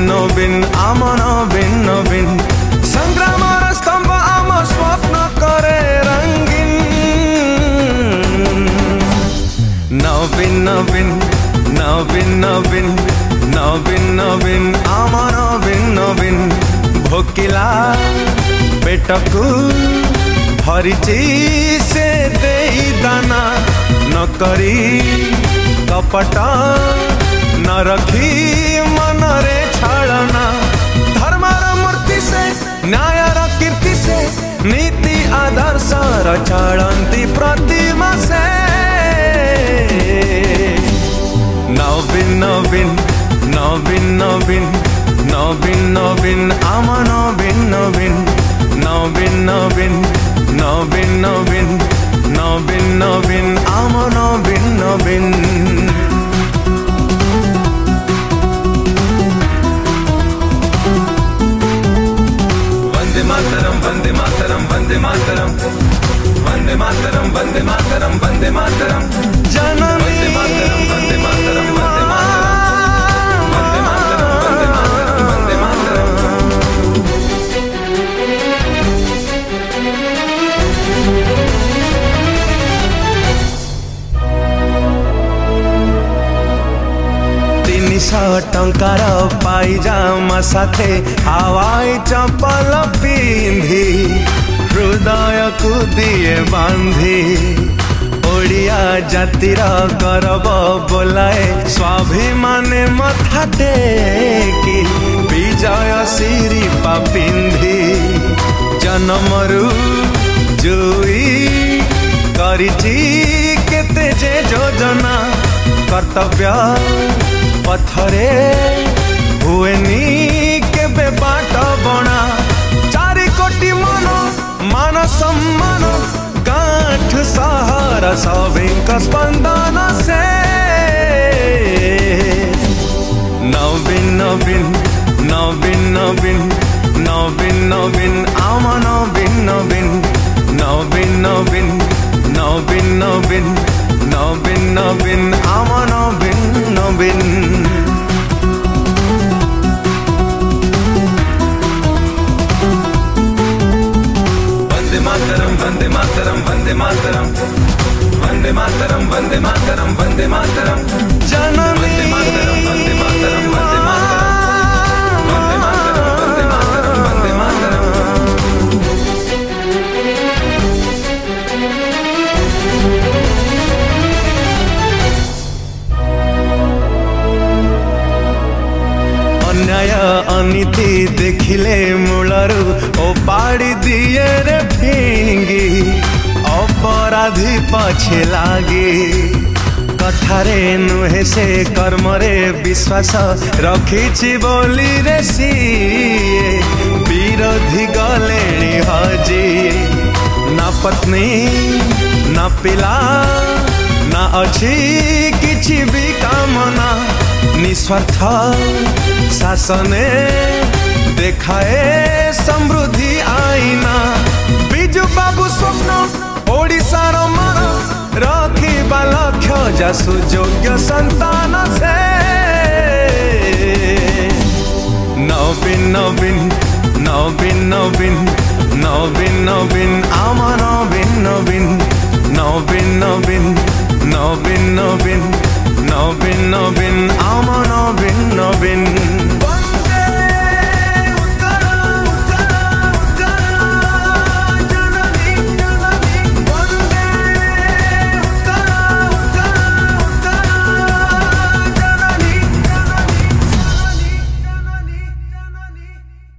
नवीन आम नवीन नवीन संग्राम स्तंभ आम स्वप्न करे रंगीन नवीन नवीन नवीन नवीन नवीन नवीन आम नवीन नवीन भोकिला पेटकू भरिची से देई दाना न करी कपट न रखी मनरे छाड़ना धर्मर मूर्ति से न्यायर कीर्ति से नीति आदर्श चलती प्रतिमा से नवीन नवीन नवीन नवीन नवीन नवीन आम नवीन नवीन नवीन नवीन नवीन नवीन नवीन नवीन आम नवीन नवीन वंदे मातरम वंदे मातरम वंदे मातरम वंदे मातरम वंदे मातरम वंदे मातरम जननी वंदे मातरम वंदे मातरम वंदे मातरम वंदे मातरम वंदे मातरम वंदे 300 टंकार पाइजामा साथे हवाई चप्पल पिंधी हृदय को दिए बांधी ओडिया जातिर गर्व बोलाए स्वाभिमान मथा टेकी विजय सिरिपा पिंधी जन्मरू जुई करिची केते जे योजना कर्तव्य पथरे हुएनी केबे बाट बणा 4 कोटी मन मान सम्मान गांठ सहारा सभिंक स्पंदन से नवीन नवीन नवीन नवीन नवीन नवीन आम नवीन नवीन नवीन नवीन नवीन नवीन नवीन नवीन आम नवीन नवीन वंदे मातरम वंदे मातरम वंदे मातरम वंदे मातरम वंदे मातरम वंदे मातरम जननी वंदे मातरम वंदे मातरम वंदे मातरम वंदे मातरम वंदे मातरम वंदे मातरम अन्याय अनीति देखिले मूलरू ओ पाड़ी दिए रे फिंगी अपराधी पछे लागे कथारे नुहे से कर्मरे विश्वास रखिछि बोली रे सीए विरोधी गलेणी हजी ना पत्नी ना पिला ना अच्छी किछि भी कामना निस्वार्थ शासने देखाए समृद्धि आईना बिजु बाबू स्वप्न ओडिशार मन रखिबा लक्ष्य जा सुयोग्य संतान से नवीन नवीन नवीन नवीन नवीन नवीन आम नवीन नवीन नवीन नवीन नवीन नवीन नवीन नवीन आम नवीन नवीन